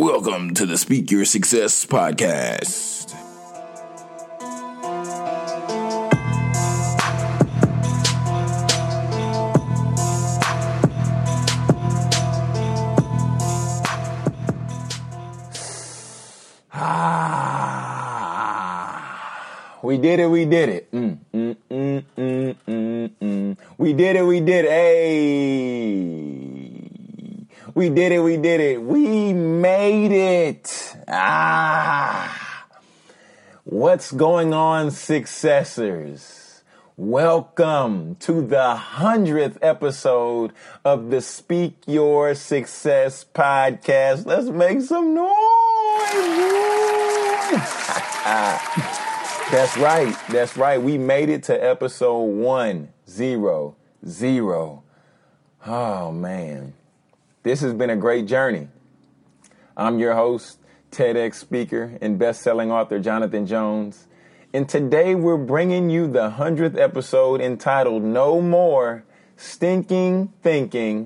Welcome to the Speak Your Success podcast. We did it. We did it. We did it. We did it. Hey. We did it. We did it. We made it. What's going on, successors? Welcome to the 100th episode of the Speak Your Success podcast. Let's make some noise. That's right. That's right. We made it to episode 100. Oh, man. This has been a great journey. I'm your host, TEDx speaker and best-selling author Jonathan Jones. And today we're bringing you the 100th episode entitled No More Stinking Thinking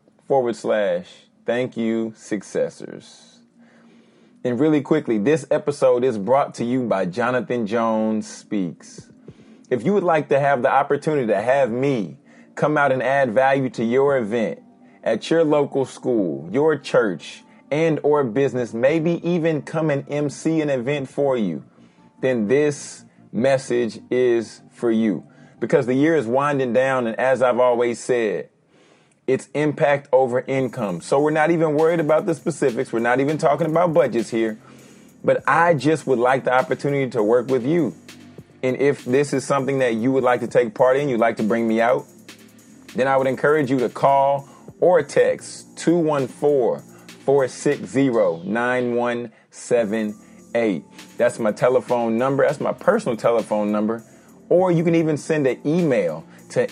/ Thank You Successors. And really quickly, this episode is brought to you by Jonathan Jones Speaks. If you would like to have the opportunity to have me come out and add value to your event at your local school, your church, and or business, maybe even come and MC an event for you, then this message is for you. Because the year is winding down, and as I've always said, it's impact over income. So we're not even worried about the specifics. We're not even talking about budgets here. But I just would like the opportunity to work with you. And if this is something that you would like to take part in, you'd like to bring me out, then I would encourage you to call or text 214-460-9178. That's my telephone number. That's my personal telephone number. Or you can even send an email to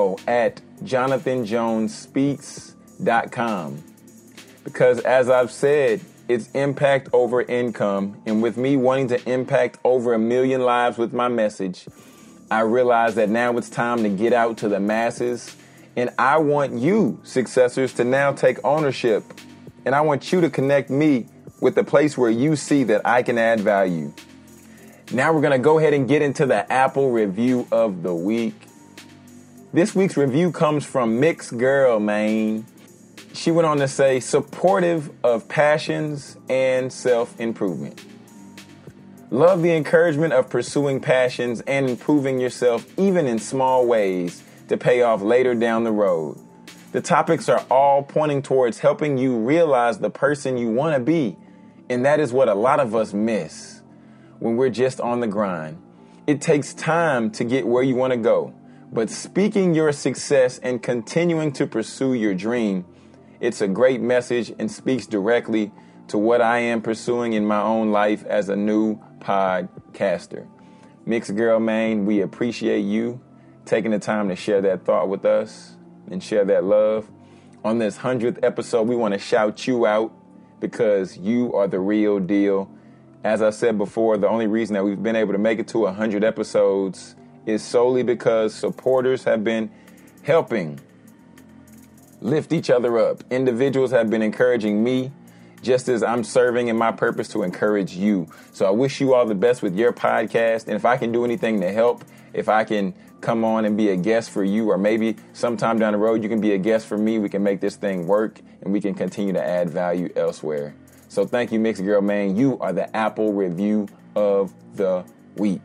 info@jonathanjonespeaks.com. Because as I've said, it's impact over income. And with me wanting to impact over 1 million lives with my message, I realize that now it's time to get out to the masses. And I want you, successors, to now take ownership. And I want you to connect me with the place where you see that I can add value. Now we're going to go ahead and get into the Apple review of the week. This week's review comes from Mix Girl, man. She went on to say, supportive of passions and self-improvement. Love the encouragement of pursuing passions and improving yourself even in small ways to pay off later down the road. The topics are all pointing towards helping you realize the person you want to be. And that is what a lot of us miss when we're just on the grind. It takes time to get where you want to go. But speaking your success and continuing to pursue your dream, it's a great message and speaks directly to what I am pursuing in my own life as a new podcaster. Mixed Girl, man, we appreciate you taking the time to share that thought with us and share that love. On this 100th episode, we want to shout you out because you are the real deal. As I said before, the only reason that we've been able to make it to 100 episodes is solely because supporters have been helping lift each other up. Individuals have been encouraging me just as I'm serving in my purpose to encourage you. So I wish you all the best with your podcast. And if I can do anything to help, if I can come on and be a guest for you, or maybe sometime down the road you can be a guest for me, we can make this thing work and we can continue to add value elsewhere. So thank you, Mixed Girl, man. You are the Apple review of the week.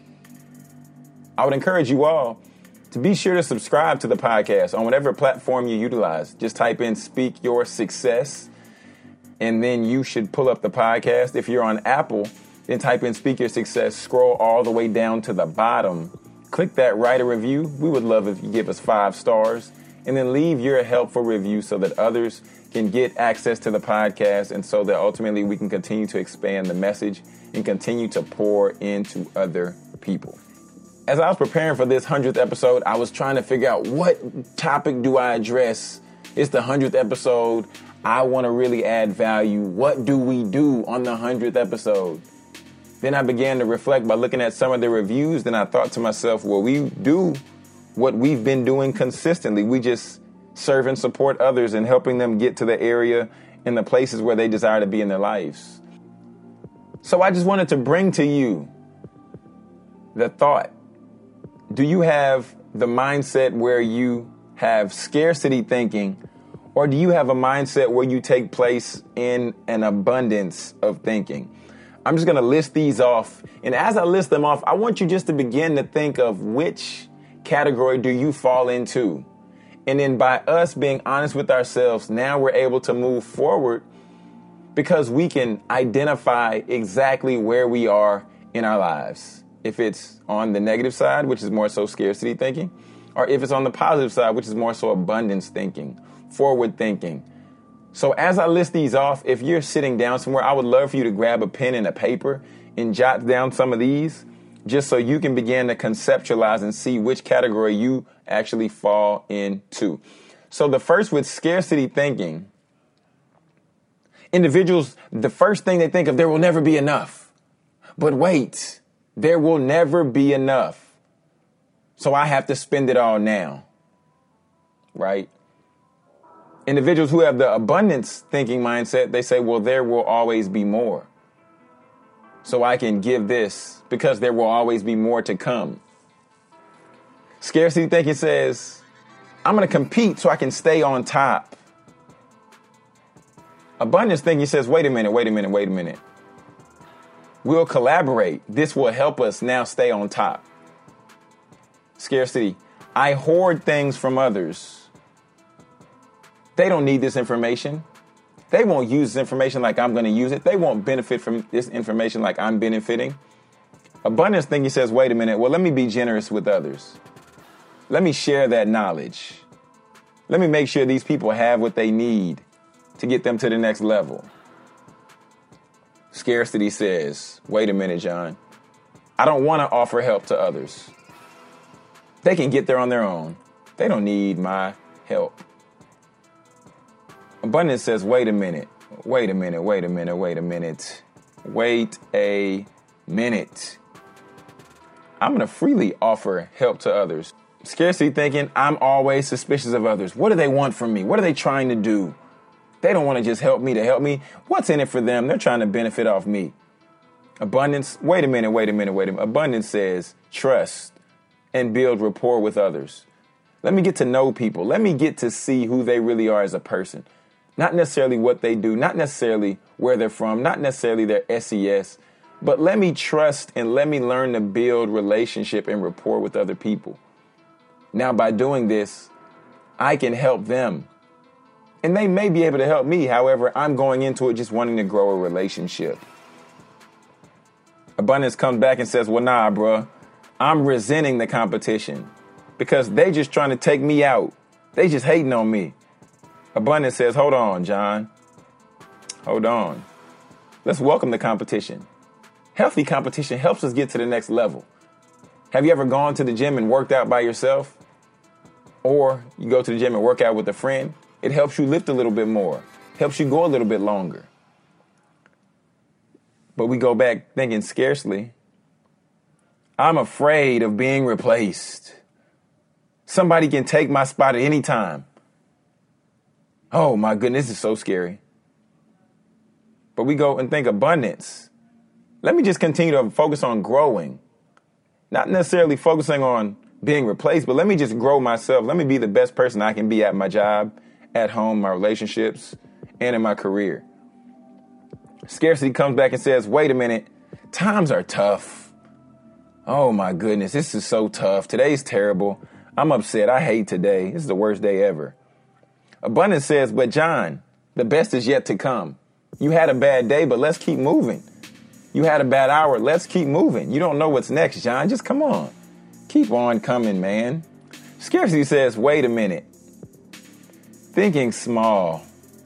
I would encourage you all to be sure to subscribe to the podcast on whatever platform you utilize. Just type in Speak Your Success, and then you should pull up the podcast. If you're on Apple, then type in Speak Your Success, scroll all the way down to the bottom. Click that write a review. We would love if you give us 5 stars, and then leave your helpful review so that others can get access to the podcast and so that ultimately we can continue to expand the message and continue to pour into other people. As I was preparing for this 100th episode, I was trying to figure out what topic do I address. It's the 100th episode. I want to really add value. What do we do on the 100th episode? Then I began to reflect by looking at some of the reviews. Then I thought to myself, well, we do what we've been doing consistently. We just serve and support others and helping them get to the area in the places where they desire to be in their lives. So I just wanted to bring to you the thought. Do you have the mindset where you have scarcity thinking, or do you have a mindset where you take place in an abundance of thinking? I'm just going to list these off. And as I list them off, I want you just to begin to think of which category do you fall into. And then by us being honest with ourselves, now we're able to move forward because we can identify exactly where we are in our lives. If it's on the negative side, which is more so scarcity thinking, or if it's on the positive side, which is more so abundance thinking, forward thinking. So as I list these off, if you're sitting down somewhere, I would love for you to grab a pen and a paper and jot down some of these just so you can begin to conceptualize and see which category you actually fall into. So the first, with scarcity thinking, individuals, the first thing they think of, there will never be enough. But wait, there will never be enough. So I have to spend it all now, right? Individuals who have the abundance thinking mindset, they say, well, there will always be more. So I can give this because there will always be more to come. Scarcity thinking says, I'm going to compete so I can stay on top. Abundance thinking says, wait a minute. We'll collaborate. This will help us now stay on top. Scarcity, I hoard things from others. They don't need this information. They won't use this information like I'm going to use it. They won't benefit from this information like I'm benefiting. Abundance thinking says, wait a minute. Well, let me be generous with others. Let me share that knowledge. Let me make sure these people have what they need to get them to the next level. Scarcity says, wait a minute, John. I don't want to offer help to others. They can get there on their own. They don't need my help. Abundance says, wait a minute. I'm going to freely offer help to others. Scarcity thinking, I'm always suspicious of others. What do they want from me? What are they trying to do? They don't want to just help me to help me. What's in it for them? They're trying to benefit off me. Abundance, wait a minute. Abundance says, trust and build rapport with others. Let me get to know people. Let me get to see who they really are as a person. Not necessarily what they do, not necessarily where they're from, not necessarily their SES, but let me trust and let me learn to build relationship and rapport with other people. Now, by doing this, I can help them. And they may be able to help me. However, I'm going into it just wanting to grow a relationship. Abundance comes back and says, well, nah, bruh, I'm resenting the competition because they just trying to take me out. They just hating on me. Abundance says, hold on, John. Hold on. Let's welcome the competition. Healthy competition helps us get to the next level. Have you ever gone to the gym and worked out by yourself? Or you go to the gym and work out with a friend? It helps you lift a little bit more. Helps you go a little bit longer. But we go back thinking scarcely. I'm afraid of being replaced. Somebody can take my spot at any time. Oh my goodness, this is so scary. But we go and think abundance. Let me just continue to focus on growing. Not necessarily focusing on being replaced, but let me just grow myself. Let me be the best person I can be at my job, at home, my relationships, and in my career. Scarcity comes back and says, wait a minute, times are tough. Oh my goodness, this is so tough. Today's terrible. I'm upset. I hate today. This is the worst day ever. Abundance says, but John, the best is yet to come. You had a bad day, but let's keep moving. You had a bad hour. Let's keep moving. You don't know what's next, John. Just come on. Keep on coming, man. Scarcity says, wait a minute. Thinking small.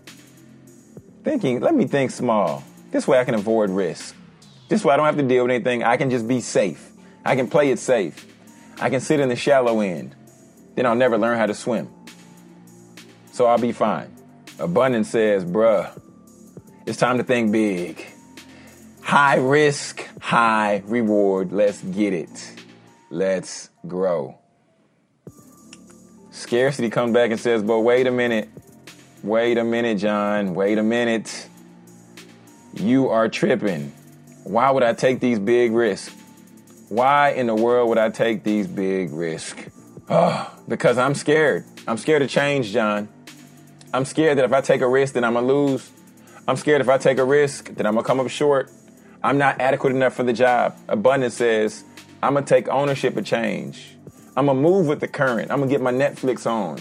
Let me think small. This way I can avoid risk. This way I don't have to deal with anything. I can just be safe. I can play it safe. I can sit in the shallow end. Then I'll never learn how to swim. So I'll be fine. Abundance says, bruh, it's time to think big. High risk, high reward. Let's get it. Let's grow. Scarcity comes back and says, but wait a minute. Wait a minute, John. Wait a minute. You are tripping. Why would I take these big risks? Why in the world would I take these big risks? Because I'm scared. I'm scared of change, John. I'm scared that if I take a risk, then I'm going to lose. I'm scared if I take a risk, that I'm going to come up short. I'm not adequate enough for the job. Abundance says, I'm going to take ownership of change. I'm going to move with the current. I'm going to get my Netflix on.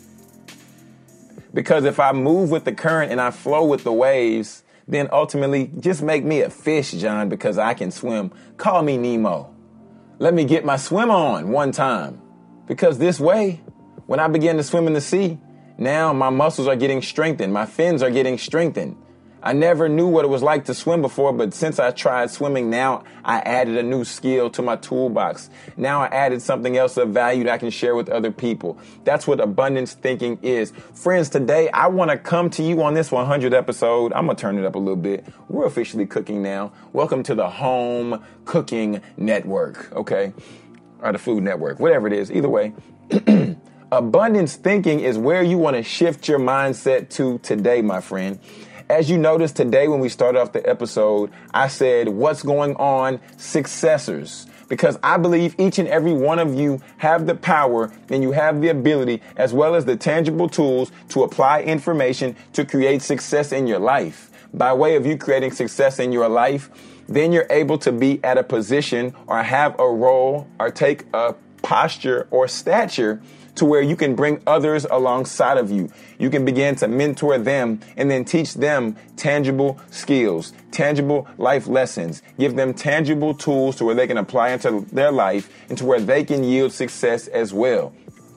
Because if I move with the current and I flow with the waves, then ultimately just make me a fish, John, because I can swim. Call me Nemo. Let me get my swim on one time. Because this way, when I begin to swim in the sea, now my muscles are getting strengthened. My fins are getting strengthened. I never knew what it was like to swim before, but since I tried swimming, now I added a new skill to my toolbox. Now I added something else of value that I can share with other people. That's what abundance thinking is. Friends, today I want to come to you on this 100th episode. I'm going to turn it up a little bit. We're officially cooking now. Welcome to the Home Cooking Network, okay? Or the Food Network, whatever it is. Either way. Abundance thinking is where you want to shift your mindset to today, my friend. As you noticed today when we started off the episode, I said, what's going on, successors? Because I believe each and every one of you have the power and you have the ability as well as the tangible tools to apply information to create success in your life. By way of you creating success in your life, then you're able to be at a position or have a role or take a posture or stature to where you can bring others alongside of you. You can begin to mentor them and then teach them tangible skills, tangible life lessons, give them tangible tools to where they can apply into their life and to where they can yield success as well.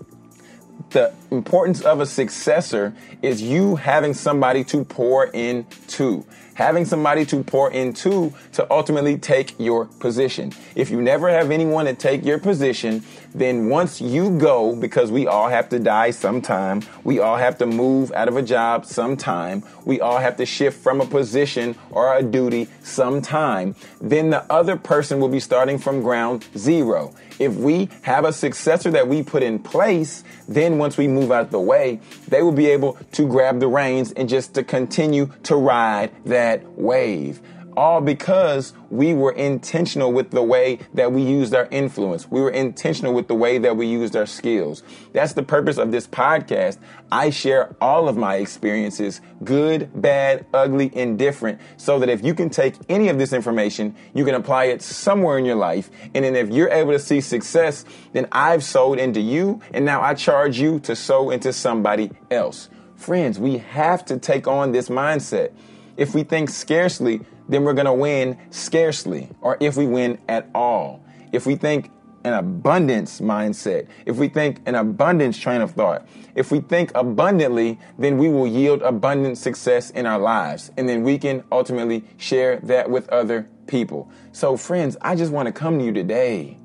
The importance of a successor is you having somebody to pour into. Having somebody to pour into to ultimately take your position. If you never have anyone to take your position, then once you go, because we all have to die sometime, we all have to move out of a job sometime, we all have to shift from a position or a duty sometime, then the other person will be starting from ground zero. If we have a successor that we put in place, then once we move out of the way, they will be able to grab the reins and just to continue to ride that wave. All because we were intentional with the way that we used our influence. We were intentional with the way that we used our skills. That's the purpose of this podcast. I share all of my experiences, good, bad, ugly, indifferent, so that if you can take any of this information, you can apply it somewhere in your life. And then if you're able to see success, then I've sowed into you, and now I charge you to sow into somebody else. Friends, we have to take on this mindset. If we think scarcely, then we're going to win scarcely, or if we win at all. If we think an abundance mindset, if we think an abundance train of thought, if we think abundantly, then we will yield abundant success in our lives. And then we can ultimately share that with other people. So friends, I just want to come to you today.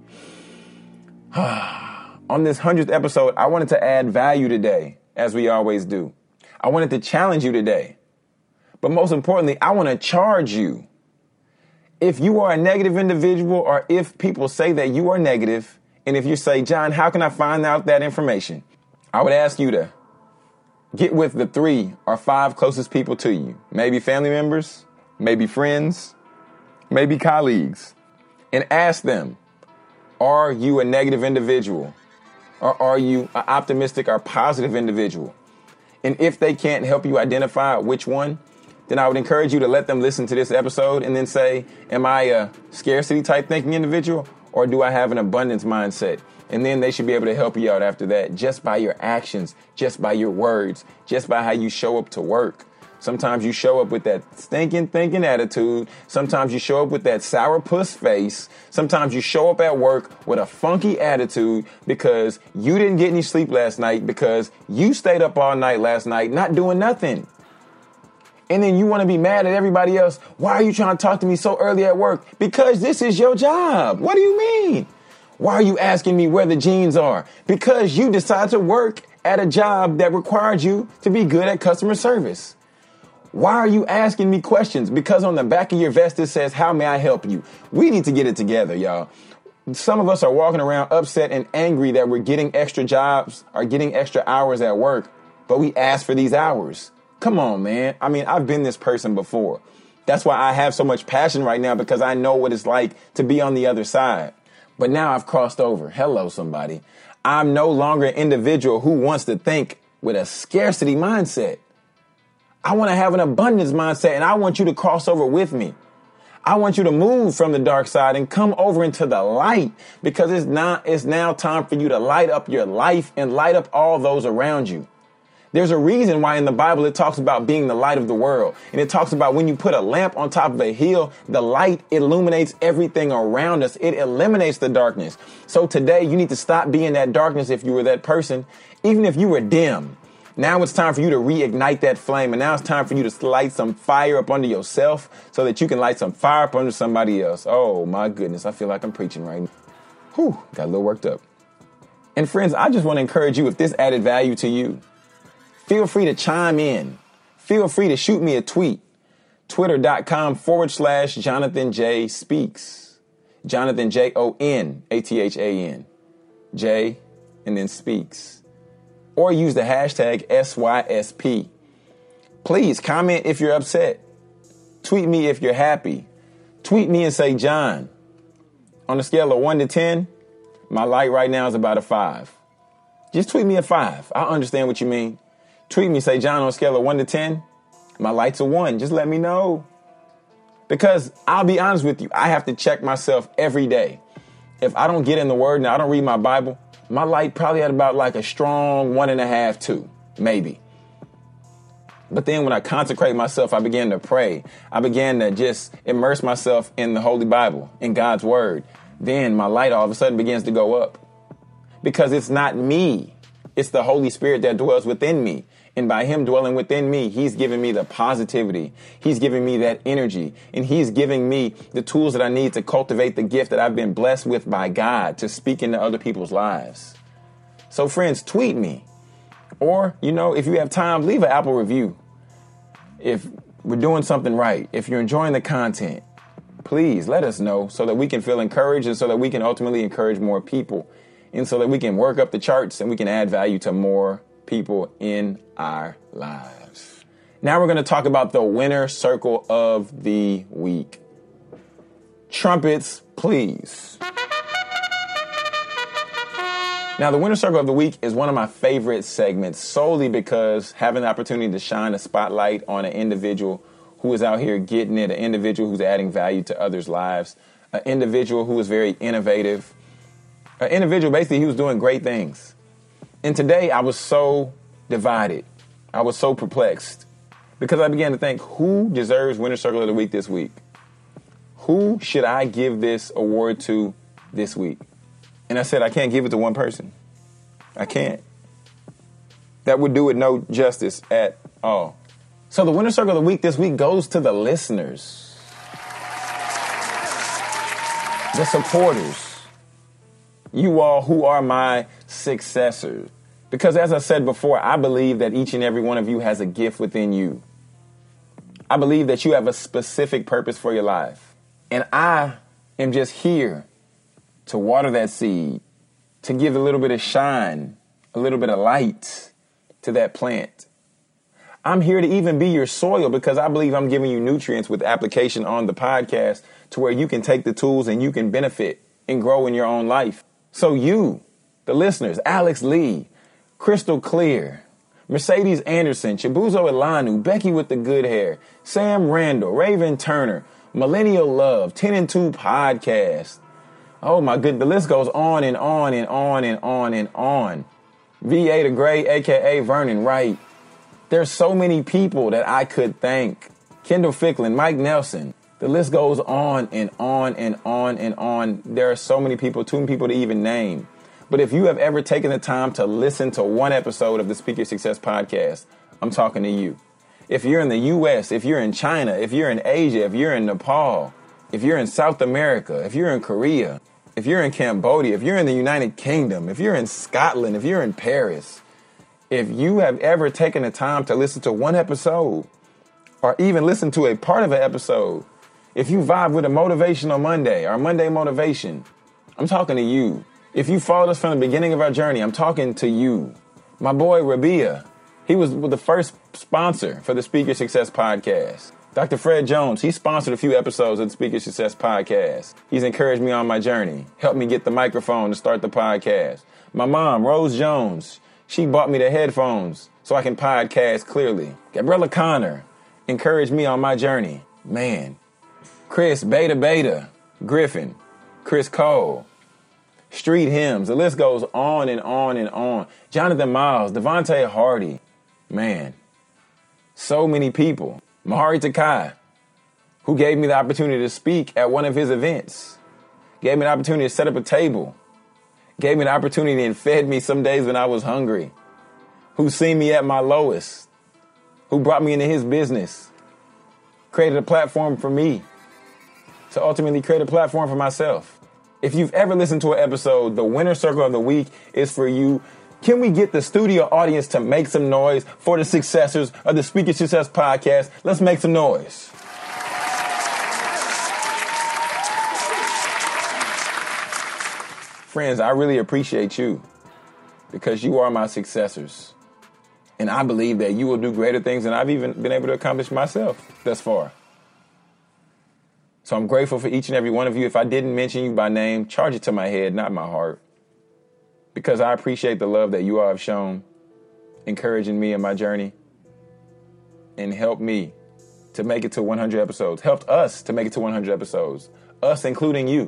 On this 100th episode, I wanted to add value today, as we always do. I wanted to challenge you today. But most importantly, I want to charge you. If you are a negative individual, or if people say that you are negative, and if you say, John, how can I find out that information? I would ask you to get with the 3 or 5 closest people to you. Maybe family members, maybe friends, maybe colleagues. And ask them, are you a negative individual? Or are you an optimistic or positive individual? And if they can't help you identify which one, then I would encourage you to let them listen to this episode and then say, am I a scarcity type thinking individual, or do I have an abundance mindset? And then they should be able to help you out after that, just by your actions, just by your words, just by how you show up to work. Sometimes you show up with that stinking thinking attitude. Sometimes you show up with that sourpuss face. Sometimes you show up at work with a funky attitude because you didn't get any sleep last night, because you stayed up all night last night not doing nothing. And then you want to be mad at everybody else. Why are you trying to talk to me so early at work? Because this is your job. What do you mean? Why are you asking me where the jeans are? Because you decide to work at a job that requires you to be good at customer service. Why are you asking me questions? Because on the back of your vest it says, how may I help you? We need to get it together, y'all. Some of us are walking around upset and angry that we're getting extra jobs or getting extra hours at work, but we ask for these hours. Come on, man. I mean, I've been this person before. That's why I have so much passion right now, because I know what it's like to be on the other side. But now I've crossed over. Hello, somebody. I'm no longer an individual who wants to think with a scarcity mindset. I want to have an abundance mindset, and I want you to cross over with me. I want you to move from the dark side and come over into the light, because it's now time for you to light up your life and light up all those around you. There's a reason why in the Bible it talks about being the light of the world. And it talks about when you put a lamp on top of a hill, the light illuminates everything around us. It eliminates the darkness. So today you need to stop being that darkness if you were that person, even if you were dim. Now it's time for you to reignite that flame. And now it's time for you to light some fire up under yourself so that you can light some fire up under somebody else. Oh, my goodness. I feel like I'm preaching right now. Whew, got a little worked up. And friends, I just want to encourage you, if this added value to you, feel free to chime in. Feel free to shoot me a tweet. Twitter.com/Jonathan J Speaks. Jonathan JONATHAN. J and then Speaks. Or use the hashtag SYSP. Please comment if you're upset. Tweet me if you're happy. Tweet me and say, John, on a scale of 1 to 10, my light right now is about a 5. Just tweet me a 5. I understand what you mean. Tweet me, say, John, on a scale of 1 to 10, my light's a 1. Just let me know. Because I'll be honest with you, I have to check myself every day. If I don't get in the Word and I don't read my Bible, my light probably at about like a strong 1.5, 2, maybe. But then when I consecrate myself, I began to pray. I began to just immerse myself in the Holy Bible, in God's Word. Then my light all of a sudden begins to go up. Because it's not me. It's the Holy Spirit that dwells within me. And by him dwelling within me, he's giving me the positivity. He's giving me that energy. And he's giving me the tools that I need to cultivate the gift that I've been blessed with by God to speak into other people's lives. So friends, tweet me. Or, if you have time, leave an Apple review. If we're doing something right, if you're enjoying the content, please let us know so that we can feel encouraged and so that we can ultimately encourage more people. And so that we can work up the charts and we can add value to more people in our lives. Now we're going to talk about the winner circle of the week. Trumpets, please. Now, the winner circle of the week is one of my favorite segments solely because having the opportunity to shine a spotlight on an individual who is out here getting it, an individual who's adding value to others' lives, an individual who is very innovative, an individual basically who was doing great things. And today I was so divided. I was so perplexed because I began to think, who deserves Winner Circle of the Week this week? Who should I give this award to this week? And I said, I can't give it to one person. I can't. That would do it no justice at all. So the Winner Circle of the Week this week goes to the listeners, the supporters. You all who are my successors. Because as I said before, I believe that each and every one of you has a gift within you. I believe that you have a specific purpose for your life. And I am just here to water that seed, to give a little bit of shine, a little bit of light to that plant. I'm here to even be your soil because I believe I'm giving you nutrients with application on the podcast to where you can take the tools and you can benefit and grow in your own life. So you, the listeners, Alex Lee, Crystal Clear, Mercedes Anderson, Chibuzo Elanu, Becky with the good hair, Sam Randall, Raven Turner, Millennial Love, 10 and 2 Podcast. Oh my good, the list goes on and on and on and on and on. VA the Gray, aka Vernon Wright. There's so many people that I could thank. Kendall Ficklin, Mike Nelson. The list goes on and on and on and on. There are so many people, too many people to even name. But if you have ever taken the time to listen to one episode of the Speak Your Success podcast, I'm talking to you. If you're in the U.S., if you're in China, if you're in Asia, if you're in Nepal, if you're in South America, if you're in Korea, if you're in Cambodia, if you're in the United Kingdom, if you're in Scotland, if you're in Paris, if you have ever taken the time to listen to one episode or even listen to a part of an episode, if you vibe with a Motivational Monday or Monday Motivation, I'm talking to you. If you followed us from the beginning of our journey, I'm talking to you. My boy Rabia, He was the first sponsor for the Speaker Success Podcast. Dr. Fred Jones, he sponsored a few episodes of the Speaker Success Podcast. He's encouraged me on my journey, helped me get the microphone to start the podcast. My mom, Rose Jones, she bought me the headphones so I can podcast clearly. Gabriella Connor encouraged me on my journey. Man. Chris Beta Griffin, Chris Cole, Street Hymns. The list goes on and on and on. Jonathan Miles, Devontae Hardy. Man, so many people. Mahari Takai, who gave me the opportunity to speak at one of his events. Gave me the opportunity to set up a table. Gave me the opportunity and fed me some days when I was hungry. Who seen me at my lowest. Who brought me into his business. Created a platform for me to ultimately create a platform for myself. If you've ever listened to an episode, the winner circle of the week is for you. Can we get the studio audience to make some noise for the successors of the Speaker Success Podcast? Let's make some noise. Friends, I really appreciate you because you are my successors. And I believe that you will do greater things than I've even been able to accomplish myself thus far. So I'm grateful for each and every one of you. If I didn't mention you by name, charge it to my head, not my heart. Because I appreciate the love that you all have shown, encouraging me in my journey, and helped me to make it to 100 episodes. Helped us to make it to 100 episodes. Us, including you.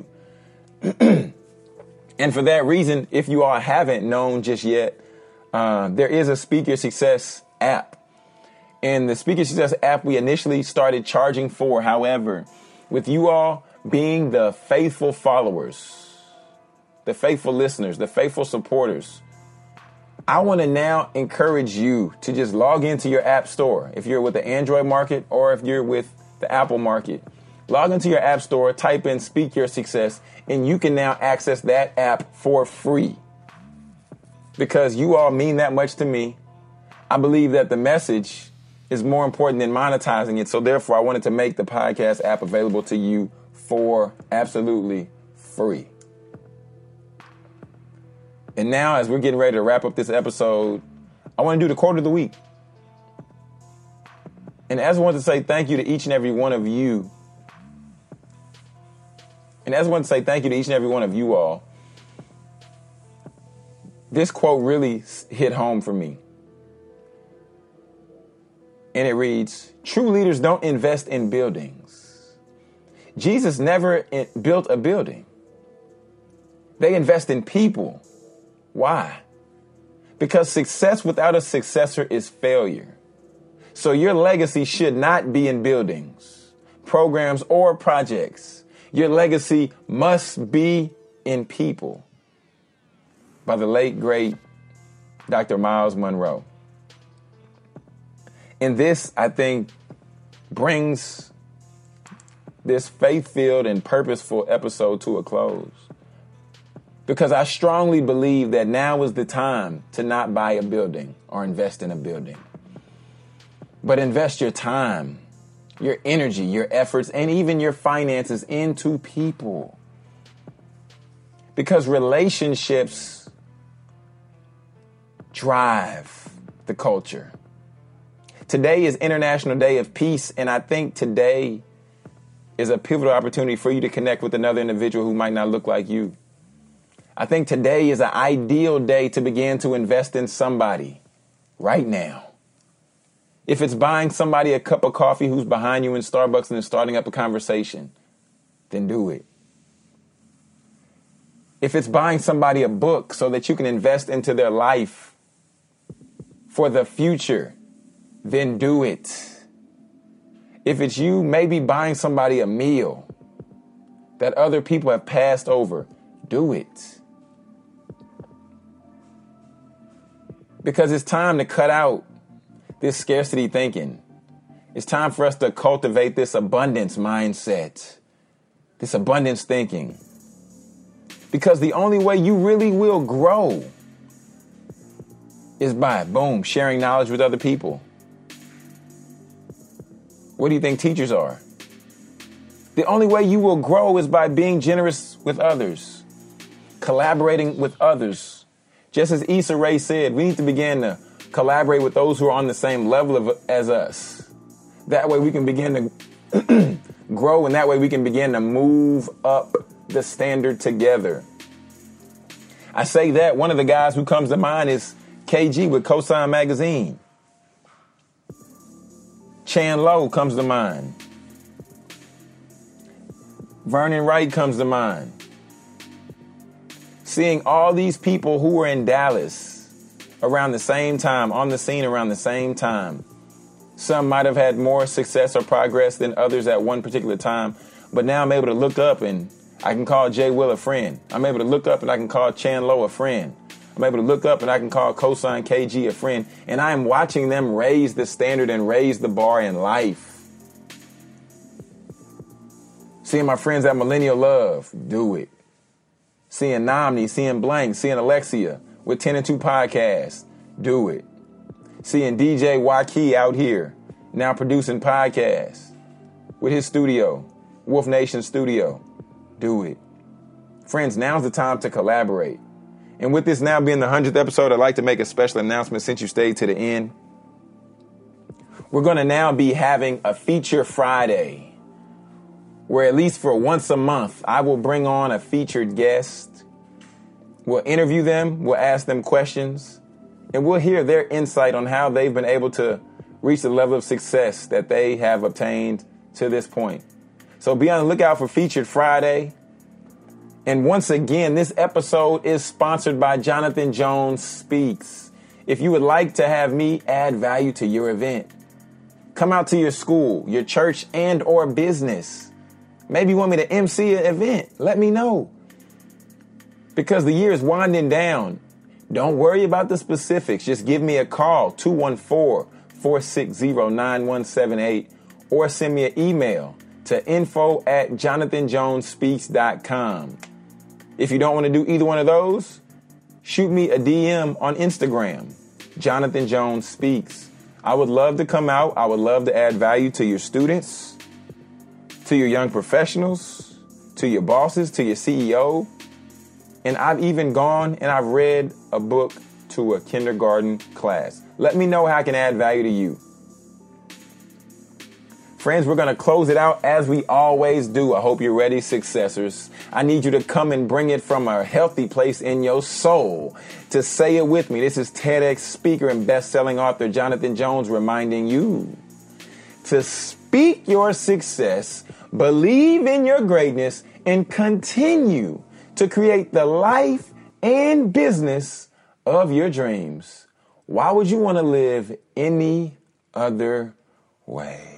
And for that reason, if you all haven't known just yet, there is a Speaker Success app. And the Speaker Success app we initially started charging for. However, with you all being the faithful followers, the faithful listeners, the faithful supporters, I want to now encourage you to just log into your app store. If you're with the Android market or if you're with the Apple market, log into your app store, type in Speak Your Success, and you can now access that app for free. Because you all mean that much to me. I believe that the message is more important than monetizing it. So therefore, I wanted to make the podcast app available to you for absolutely free. And now, as we're getting ready to wrap up this episode, I want to do the quote of the week. And as I want to say thank you to each and every one of you. And as I want to say thank you to each and every one of you all, this quote really hit home for me. And it reads, true leaders don't invest in buildings. Jesus never built a building. They invest in people. Why? Because success without a successor is failure. So your legacy should not be in buildings, programs, or projects. Your legacy must be in people. By the late, great Dr. Miles Monroe. And this, I think, brings this faith-filled and purposeful episode to a close. Because I strongly believe that now is the time to not buy a building or invest in a building. But invest your time, your energy, your efforts, and even your finances into people. Because relationships drive the culture. Today is International Day of Peace, and I think today is a pivotal opportunity for you to connect with another individual who might not look like you. I think today is an ideal day to begin to invest in somebody right now. If it's buying somebody a cup of coffee who's behind you in Starbucks and is starting up a conversation, then do it. If it's buying somebody a book so that you can invest into their life for the future, then do it. If it's you maybe buying somebody a meal that other people have passed over, do it. Because it's time to cut out this scarcity thinking. It's time for us to cultivate this abundance mindset, this abundance thinking. Because the only way you really will grow is by, boom, sharing knowledge with other people. What do you think teachers are? The only way you will grow is by being generous with others, collaborating with others. Just as Issa Rae said, we need to begin to Collaborate with those who are on the same level as us. That way we can begin to grow, and that way we can begin to move up the standard together. I say that one of the guys who comes to mind is KG with Cosign Magazine. Chan Lowe comes to mind. Vernon Wright comes to mind. Seeing all these people who were in Dallas around the same time, on the scene around the same time. Some might have had more success or progress than others at one particular time, but now I'm able to look up and I can call Jay Will a friend. I'm able to look up and I can call Chan Lowe a friend. I'm able to look up and I can call Cosign KG a friend. And I am watching them raise the standard and raise the bar in life. Seeing my friends at Millennial Love, do it. Seeing Nomni, seeing Blank, seeing Alexia with 10 and 2 Podcasts, do it. Seeing DJ Waki out here, now producing podcasts with his studio, Wolf Nation Studio, do it. Friends, now's the time to collaborate. And with this now being the 100th episode, I'd like to make a special announcement since you stayed to the end. We're going to now be having a Feature Friday, where at least for once a month, I will bring on a featured guest. We'll interview them, we'll ask them questions, and we'll hear their insight on how they've been able to reach the level of success that they have obtained to this point. So be on the lookout for Featured Friday. And once again, this episode is sponsored by Jonathan Jones Speaks. If you would like to have me add value to your event, come out to your school, your church, and or business. Maybe you want me to MC an event. Let me know. Because the year is winding down. Don't worry about the specifics. Just give me a call, 214-460-9178, or send me an email to info@jonathanjonespeaks.com. If you don't want to do either one of those, shoot me a DM on Instagram, Jonathan Jones Speaks. I would love to come out. I would love to add value to your students, to your young professionals, to your bosses, to your CEO. And I've even gone and I've read a book to a kindergarten class. Let me know how I can add value to you. Friends, we're going to close it out as we always do. I hope you're ready, successors. I need you to come and bring it from a healthy place in your soul. To say it with me, this is TEDx speaker and best-selling author Jonathan Jones reminding you to speak your success, believe in your greatness, and continue to create the life and business of your dreams. Why would you want to live any other way?